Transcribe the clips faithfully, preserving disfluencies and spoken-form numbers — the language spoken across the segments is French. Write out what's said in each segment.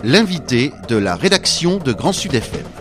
l'invité de la rédaction de Grand Sud F M.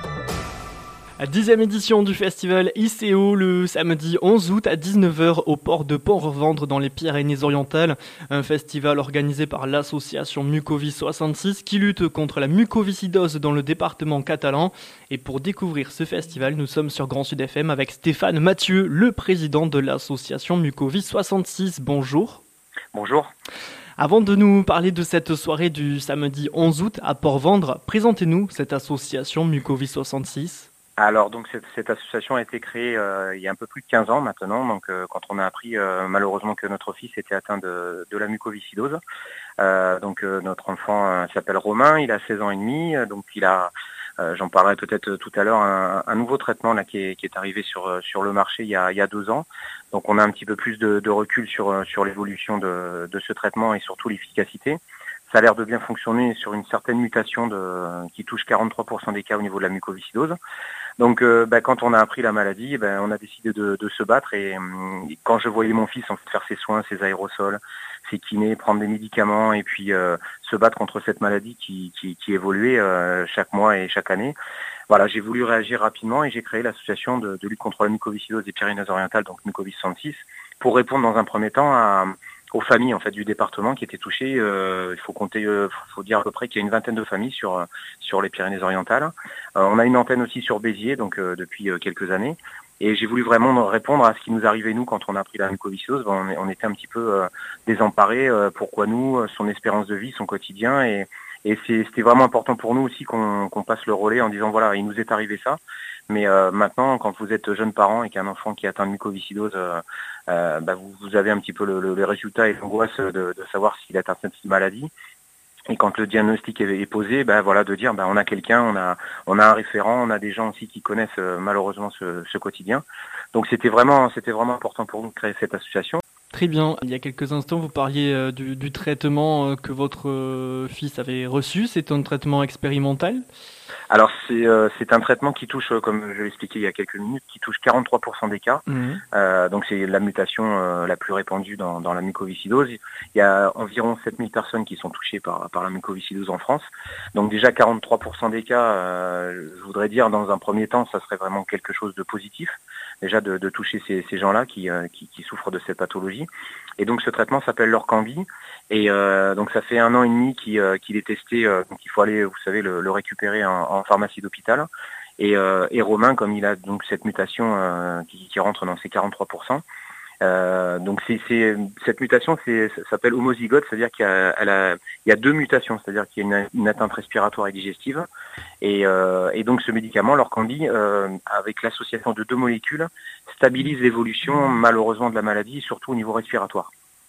Dixième édition du festival I C O le samedi onze août à dix-neuf heures au port de Port-Vendre dans les Pyrénées-Orientales. Un festival organisé par l'association Mucovis soixante-six qui lutte contre la mucoviscidose dans le département catalan. Et pour découvrir ce festival, nous sommes sur Grand Sud F M avec Stéphane Mathieu, le président de l'association Mucovis soixante-six. Bonjour. Bonjour. Avant de nous parler de cette soirée du samedi onze août à Port-Vendre, présentez-nous cette association Mucovis soixante-six. Alors donc cette, cette association a été créée euh, il y a un peu plus de quinze ans maintenant, donc euh, quand on a appris euh, malheureusement que notre fils était atteint de, de la mucoviscidose. Euh, donc euh, notre enfant euh, s'appelle Romain, il a seize ans et demi, euh, donc il a, euh, j'en parlerai peut-être tout à l'heure, un, un nouveau traitement là qui est, qui est arrivé sur sur le marché il y a il y a deux ans. Donc on a un petit peu plus de, de recul sur sur l'évolution de, de ce traitement et surtout l'efficacité. Ça a l'air de bien fonctionner sur une certaine mutation de, qui touche quarante-trois pour cent des cas au niveau de la mucoviscidose. Donc, euh, bah, quand on a appris la maladie, bah, on a décidé de, de se battre. Et, et quand je voyais mon fils en fait, faire ses soins, ses aérosols, ses kinés, prendre des médicaments et puis euh, se battre contre cette maladie qui, qui, qui évoluait euh, chaque mois et chaque année, voilà, j'ai voulu réagir rapidement et j'ai créé l'association de, de lutte contre la mucoviscidose des Pyrénées-Orientales, donc Mucovis soixante-six, pour répondre dans un premier temps à aux familles en fait du département qui étaient touchées. Euh, il faut compter, euh, faut dire à peu près qu'il y a une vingtaine de familles sur sur les Pyrénées-Orientales. Euh, on a une antenne aussi sur Béziers, donc euh, depuis euh, quelques années. Et j'ai voulu vraiment répondre à ce qui nous arrivait nous quand on a pris la mucoviscidose. Bon, on, on était un petit peu euh, désemparés. Euh, pourquoi nous, son espérance de vie, son quotidien, et et c'est, c'était vraiment important pour nous aussi qu'on, qu'on passe le relais en disant voilà, il nous est arrivé ça. Mais euh, maintenant, quand vous êtes jeune parent et qu'un enfant qui atteint de mucoviscidose, euh, euh, bah vous, vous avez un petit peu le, le, le résultat et l'angoisse de, de savoir s'il a atteint cette maladie. Et quand le diagnostic est, est posé, bah voilà, de dire bah on a quelqu'un, on a on a un référent, on a des gens aussi qui connaissent euh, malheureusement ce, ce quotidien. Donc c'était vraiment c'était vraiment important pour nous de créer cette association. Très bien. Il y a quelques instants, vous parliez euh, du, du traitement euh, que votre euh, fils avait reçu. C'est un traitement expérimental ? Alors c'est euh, c'est un traitement qui touche, euh, comme je l'ai expliqué il y a quelques minutes, qui touche quarante-trois pour cent des cas. Mmh. Euh, donc c'est la mutation euh, la plus répandue dans, dans la mucoviscidose. Il y a environ sept mille personnes qui sont touchées par par la mucoviscidose en France. Donc déjà quarante-trois pour cent des cas, euh, je voudrais dire dans un premier temps, ça serait vraiment quelque chose de positif. Déjà de, de toucher ces, ces gens-là qui, euh, qui qui souffrent de cette pathologie. Et donc ce traitement s'appelle l'Orkambi. Et euh, donc ça fait un an et demi qu'il, euh, qu'il est testé. Euh, donc il faut aller, vous savez, le, le récupérer en, en pharmacie d'hôpital. Et, euh, et Romain, comme il a donc cette mutation euh, qui, qui rentre dans ces quarante-trois pour cent, euh, donc c'est, c'est cette mutation, c'est, ça s'appelle homozygote, c'est-à-dire qu'il y a, elle a, il y a deux mutations, c'est-à-dire qu'il y a une, une atteinte respiratoire et digestive. Et, euh, et donc ce médicament, l'Orkambi, euh, avec l'association de deux molécules, stabilise l'évolution malheureusement de la maladie, surtout au niveau respiratoire.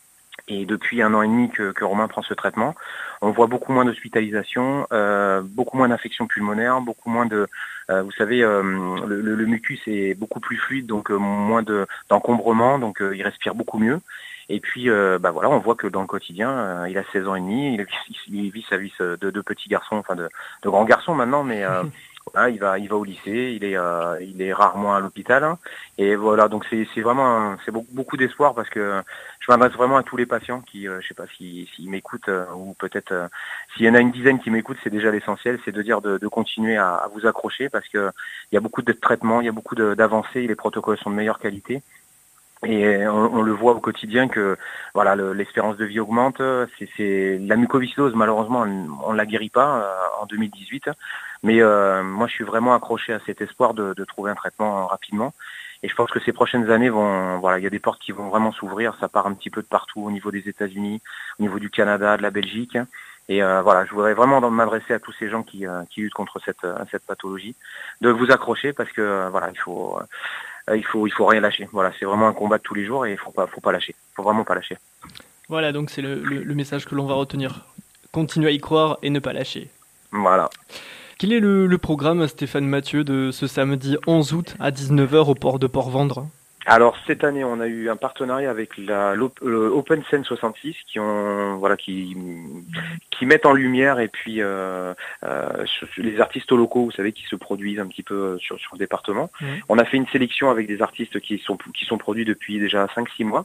Et depuis un an et demi que, que Romain prend ce traitement, on voit beaucoup moins d'hospitalisation, euh, beaucoup moins d'infections pulmonaires, beaucoup moins de, euh, vous savez, euh, le, le, le mucus est beaucoup plus fluide, donc euh, moins de, d'encombrement, donc euh, il respire beaucoup mieux. Et puis, euh, bah voilà, on voit que dans le quotidien, euh, il a seize ans et demi, il, il vit sa vie de, de petit garçon, enfin de, de grand garçon maintenant, mais euh, voilà, il va, il va au lycée, il est, euh, il est rarement à l'hôpital, hein, et voilà, donc c'est, c'est vraiment, un, c'est beaucoup, beaucoup d'espoir parce que je m'adresse vraiment à tous les patients qui, euh, je sais pas si, s'ils m'écoutent euh, ou peut-être euh, s'il y en a une dizaine qui m'écoutent, c'est déjà l'essentiel, c'est de dire de, de continuer à, à vous accrocher parce que il y a beaucoup de traitements, il y a beaucoup de, d'avancées, les protocoles sont de meilleure qualité. Et on, on le voit au quotidien que voilà le, l'espérance de vie augmente. C'est, c'est la mucoviscidose malheureusement on, on la guérit pas euh, en deux mille dix-huit, mais euh, moi je suis vraiment accroché à cet espoir de, de trouver un traitement rapidement. Et je pense que ces prochaines années vont voilà il y a des portes qui vont vraiment s'ouvrir. Ça part un petit peu de partout au niveau des États-Unis, au niveau du Canada, de la Belgique. Et euh, voilà, je voudrais vraiment m'adresser à tous ces gens qui, euh, qui luttent contre cette, cette pathologie, de vous accrocher parce que euh, voilà il faut euh, il faut il faut rien lâcher. Voilà, c'est vraiment un combat de tous les jours et il faut pas faut pas lâcher. Faut vraiment pas lâcher. Voilà, donc c'est le, le, le message que l'on va retenir. Continuer à y croire et ne pas lâcher. Voilà. Quel est le, le programme, Stéphane Mathieu, de ce samedi onze août à dix-neuf heures au port de Port-Vendre ? Alors cette année, on a eu un partenariat avec la l'Open Scene soixante-six qui ont voilà qui qui mettent en lumière et puis euh, euh, les artistes locaux, vous savez, qui se produisent un petit peu sur sur le département. Mmh. On a fait une sélection avec des artistes qui sont qui sont produits depuis déjà cinq six mois.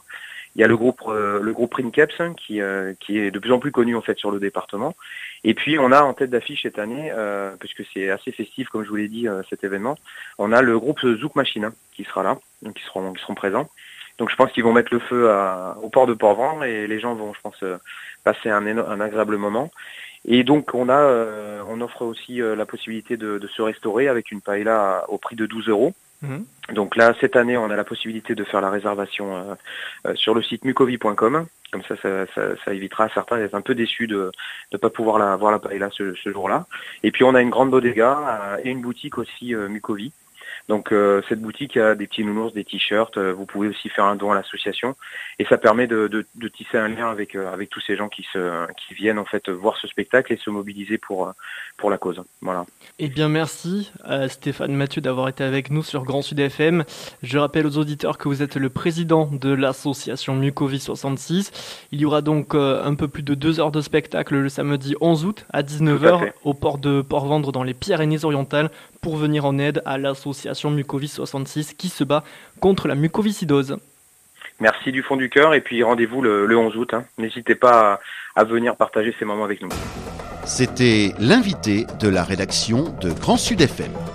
Il y a le groupe euh, le groupe Princeps qui euh, qui est de plus en plus connu en fait sur le département. Et puis on a en tête d'affiche cette année, euh, puisque c'est assez festif comme je vous l'ai dit euh, cet événement, on a le groupe Zouk Machine hein, qui sera là, donc qui seront qui seront présents. Donc je pense qu'ils vont mettre le feu à, au port de Port-Ventre et les gens vont, je pense, euh, passer un, un agréable moment. Et donc on a euh, on offre aussi euh, la possibilité de, de se restaurer avec une paella au prix de douze euros. Mmh. Donc là, cette année, on a la possibilité de faire la réservation euh, euh, sur le site mucovi point com. Comme ça, ça, ça, ça évitera à certains d'être un peu déçus de ne pas pouvoir la, voir la paella ce, ce jour-là. Et puis, on a une grande bodega euh, et une boutique aussi euh, Mucovi. Donc euh, cette boutique a des petits nounours, des t-shirts, euh, vous pouvez aussi faire un don à l'association et ça permet de, de, de tisser un lien avec euh, avec tous ces gens qui se qui viennent en fait voir ce spectacle et se mobiliser pour pour la cause. Voilà. Eh bien merci à Stéphane Mathieu d'avoir été avec nous sur Grand Sud F M. Je rappelle aux auditeurs que vous êtes le président de l'association Mucovi soixante-six. Il y aura donc euh, un peu plus de deux heures de spectacle le samedi onze août à dix-neuf heures au port de Port-Ventre dans les Pyrénées-Orientales pour venir en aide à l'association Mucovi soixante-six qui se bat contre la mucoviscidose. Merci du fond du cœur et puis rendez-vous le, le onze août. Hein. N'hésitez pas à, à venir partager ces moments avec nous. C'était l'invité de la rédaction de Grand Sud F M.